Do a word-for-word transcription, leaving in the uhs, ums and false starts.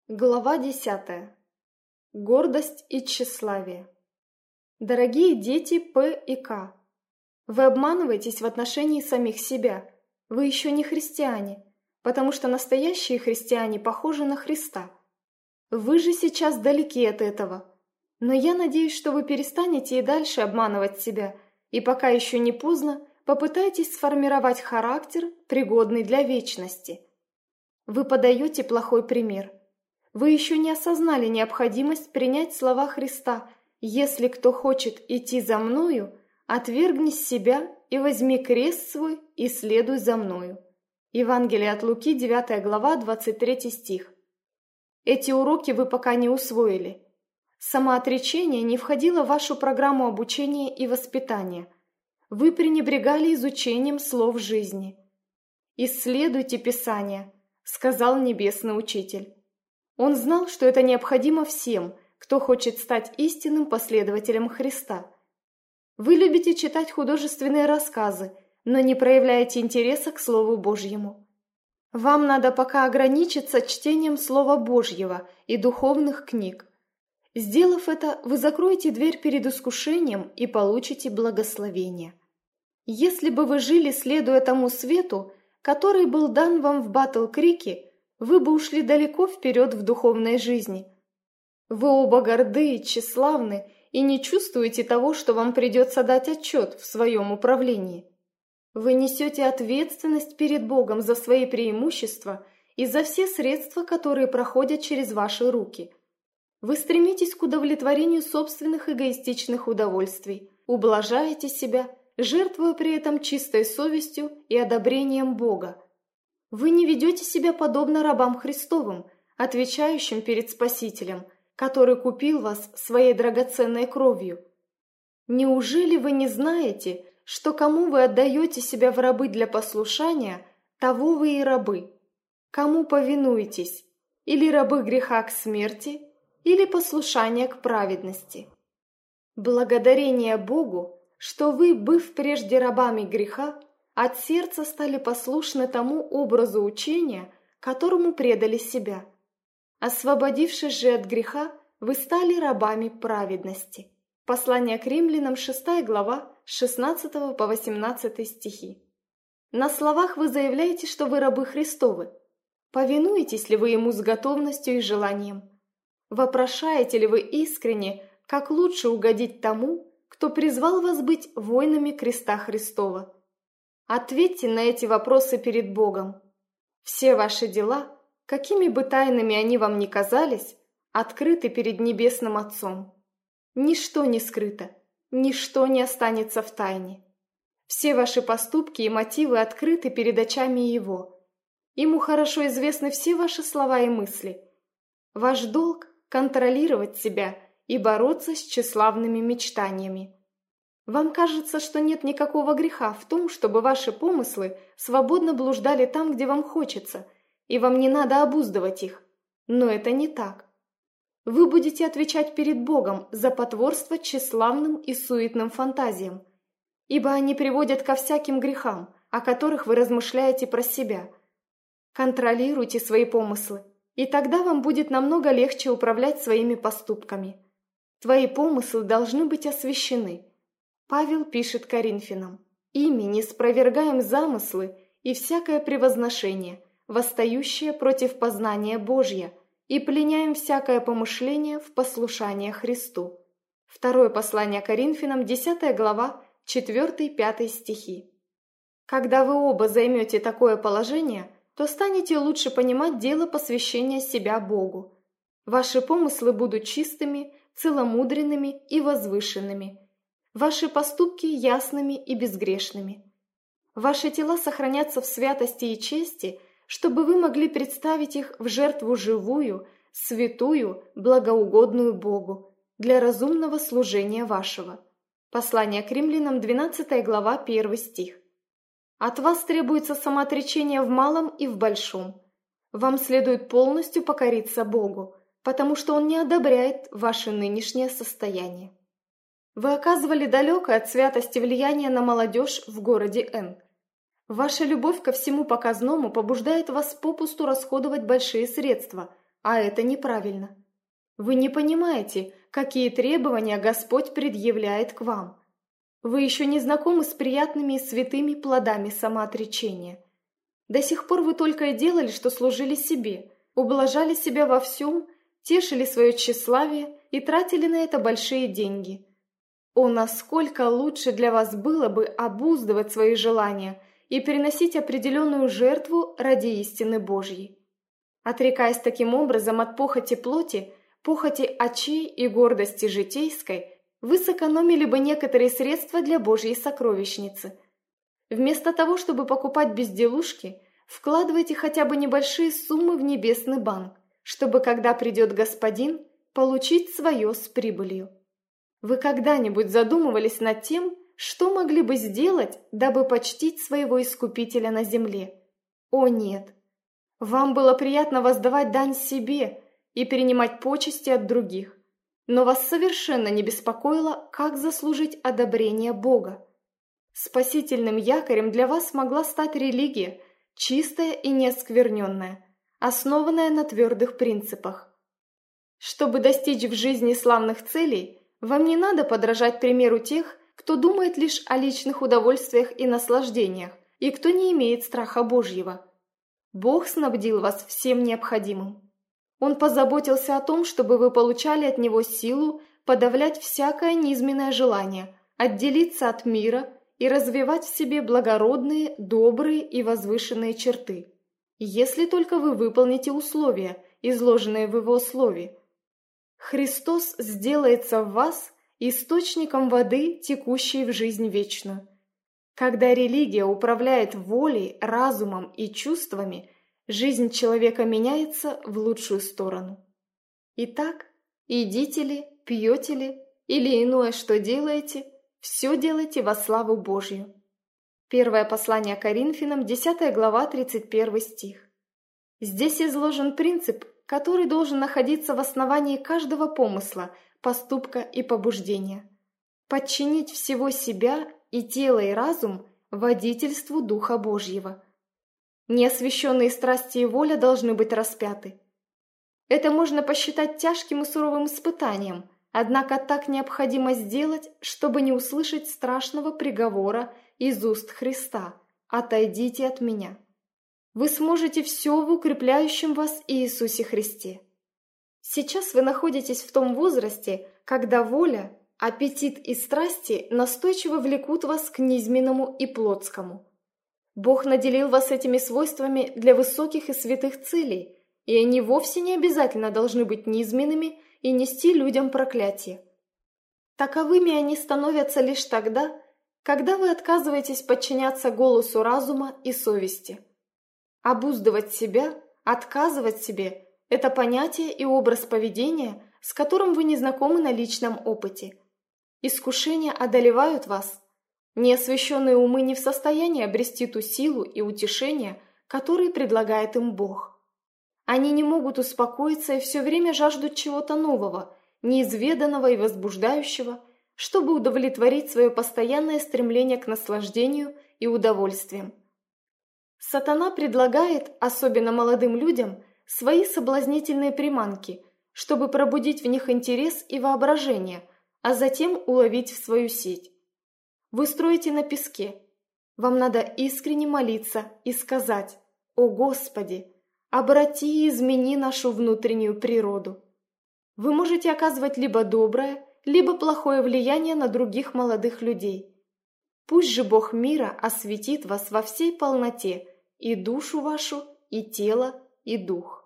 Глава десятая. Гордость и тщеславие. Дорогие дети П и К, вы обманываетесь в отношении самих себя. Вы еще не христиане, потому что настоящие христиане похожи на Христа. Вы же сейчас далеки от этого. Но я надеюсь, что вы перестанете и дальше обманывать себя, и пока еще не поздно, попытайтесь сформировать характер, пригодный для вечности. Вы подаете плохой пример. Вы еще не осознали необходимость принять слова Христа: «Если кто хочет идти за мною, отвергни себя и возьми крест свой и следуй за мною». Евангелие от Луки, девятая глава, двадцать третий стих. Эти уроки вы пока не усвоили. Самоотречение не входило в вашу программу обучения и воспитания. Вы пренебрегали изучением слов жизни. «Исследуйте Писание», — сказал Небесный Учитель. Он знал, что это необходимо всем, кто хочет стать истинным последователем Христа. Вы любите читать художественные рассказы, но не проявляете интереса к Слову Божьему. Вам надо пока ограничиться чтением Слова Божьего и духовных книг. Сделав это, вы закроете дверь перед искушением и получите благословение. Если бы вы жили, следуя тому свету, который был дан вам в Батл-Крике, вы бы ушли далеко вперед в духовной жизни. Вы оба горды и тщеславны и не чувствуете того, что вам придется дать отчет в своем управлении. Вы несете ответственность перед Богом за свои преимущества и за все средства, которые проходят через ваши руки. Вы стремитесь к удовлетворению собственных эгоистичных удовольствий, ублажаете себя, жертвуя при этом чистой совестью и одобрением Бога. Вы не ведете себя подобно рабам Христовым, отвечающим перед Спасителем, который купил вас своей драгоценной кровью. Неужели вы не знаете, что кому вы отдаете себя в рабы для послушания, того вы и рабы? Кому повинуетесь? Или рабы греха к смерти, или послушания к праведности? Благодарение Богу, что вы, быв прежде рабами греха, от сердца стали послушны тому образу учения, которому предали себя. Освободившись же от греха, вы стали рабами праведности. Послание к римлянам, шестая глава, с шестнадцатого по восемнадцатый стихи. На словах вы заявляете, что вы рабы Христовы. Повинуетесь ли вы Ему с готовностью и желанием? Вопрошаете ли вы искренне, как лучше угодить тому, кто призвал вас быть воинами креста Христова? Ответьте на эти вопросы перед Богом. Все ваши дела, какими бы тайными они вам ни казались, открыты перед Небесным Отцом. Ничто не скрыто, ничто не останется в тайне. Все ваши поступки и мотивы открыты перед очами Его. Ему хорошо известны все ваши слова и мысли. Ваш долг – контролировать себя и бороться с тщеславными мечтаниями. Вам кажется, что нет никакого греха в том, чтобы ваши помыслы свободно блуждали там, где вам хочется, и вам не надо обуздывать их. Но это не так. Вы будете отвечать перед Богом за потворство тщеславным и суетным фантазиям, ибо они приводят ко всяким грехам, о которых вы размышляете про себя. Контролируйте свои помыслы, и тогда вам будет намного легче управлять своими поступками. Твои помыслы должны быть освящены. Павел пишет Коринфянам: «Ими не спровергаем замыслы и всякое превозношение, восстающее против познания Божья, и пленяем всякое помышление в послушание Христу». Второе послание Коринфянам, десятая глава, четвёртый-пятый стихи. Когда вы оба займете такое положение, то станете лучше понимать дело посвящения себя Богу. Ваши помыслы будут чистыми, целомудренными и возвышенными. Ваши поступки ясными и безгрешными. Ваши тела сохранятся в святости и чести, чтобы вы могли представить их в жертву живую, святую, благоугодную Богу, для разумного служения вашего. Послание к римлянам, двенадцатая глава, первый стих. От вас требуется самоотречение в малом и в большом. Вам следует полностью покориться Богу, потому что Он не одобряет ваше нынешнее состояние. Вы оказывали далекое от святости влияние на молодежь в городе Н. Ваша любовь ко всему показному побуждает вас попусту расходовать большие средства, а это неправильно. Вы не понимаете, какие требования Господь предъявляет к вам. Вы еще не знакомы с приятными и святыми плодами самоотречения. До сих пор вы только и делали, что служили себе, ублажали себя во всем, тешили свое тщеславие и тратили на это большие деньги. О, насколько лучше для вас было бы обуздывать свои желания и приносить определенную жертву ради истины Божьей. Отрекаясь таким образом от похоти плоти, похоти очей и гордости житейской, вы сэкономили бы некоторые средства для Божьей сокровищницы. Вместо того, чтобы покупать безделушки, вкладывайте хотя бы небольшие суммы в небесный банк, чтобы, когда придет Господин, получить свое с прибылью. Вы когда-нибудь задумывались над тем, что могли бы сделать, дабы почтить своего Искупителя на земле? О нет! Вам было приятно воздавать дань себе и принимать почести от других, но вас совершенно не беспокоило, как заслужить одобрение Бога. Спасительным якорем для вас могла стать религия, чистая и неоскверненная, основанная на твердых принципах. Чтобы достичь в жизни славных целей, вам не надо подражать примеру тех, кто думает лишь о личных удовольствиях и наслаждениях, и кто не имеет страха Божьего. Бог снабдил вас всем необходимым. Он позаботился о том, чтобы вы получали от Него силу подавлять всякое низменное желание, отделиться от мира и развивать в себе благородные, добрые и возвышенные черты, если только вы выполните условия, изложенные в Его Слове. Христос сделается в вас источником воды, текущей в жизнь вечную. Когда религия управляет волей, разумом и чувствами, жизнь человека меняется в лучшую сторону. Итак, едите ли, пьете ли, или иное, что делаете, все делайте во славу Божью. Первое послание Коринфянам, десятая глава, тридцать первый стих. Здесь изложен принцип, который должен находиться в основании каждого помысла, поступка и побуждения. Подчинить всего себя и тело и разум водительству Духа Божьего. Неосвященные страсти и воля должны быть распяты. Это можно посчитать тяжким и суровым испытанием, однако так необходимо сделать, чтобы не услышать страшного приговора из уст Христа: «Отойдите от меня». Вы сможете все в укрепляющем вас Иисусе Христе. Сейчас вы находитесь в том возрасте, когда воля, аппетит и страсти настойчиво влекут вас к низменному и плотскому. Бог наделил вас этими свойствами для высоких и святых целей, и они вовсе не обязательно должны быть низменными и нести людям проклятие. Таковыми они становятся лишь тогда, когда вы отказываетесь подчиняться голосу разума и совести. Обуздывать себя, отказывать себе – это понятие и образ поведения, с которым вы не знакомы на личном опыте. Искушения одолевают вас. Неосвященные умы не в состоянии обрести ту силу и утешение, которые предлагает им Бог. Они не могут успокоиться и все время жаждут чего-то нового, неизведанного и возбуждающего, чтобы удовлетворить свое постоянное стремление к наслаждению и удовольствиям. Сатана предлагает, особенно молодым людям, свои соблазнительные приманки, чтобы пробудить в них интерес и воображение, а затем уловить в свою сеть. Вы строите на песке. Вам надо искренне молиться и сказать: «О Господи, обрати и измени нашу внутреннюю природу». Вы можете оказывать либо доброе, либо плохое влияние на других молодых людей. Пусть же Бог мира осветит вас во всей полноте, и душу вашу, и тело, и дух.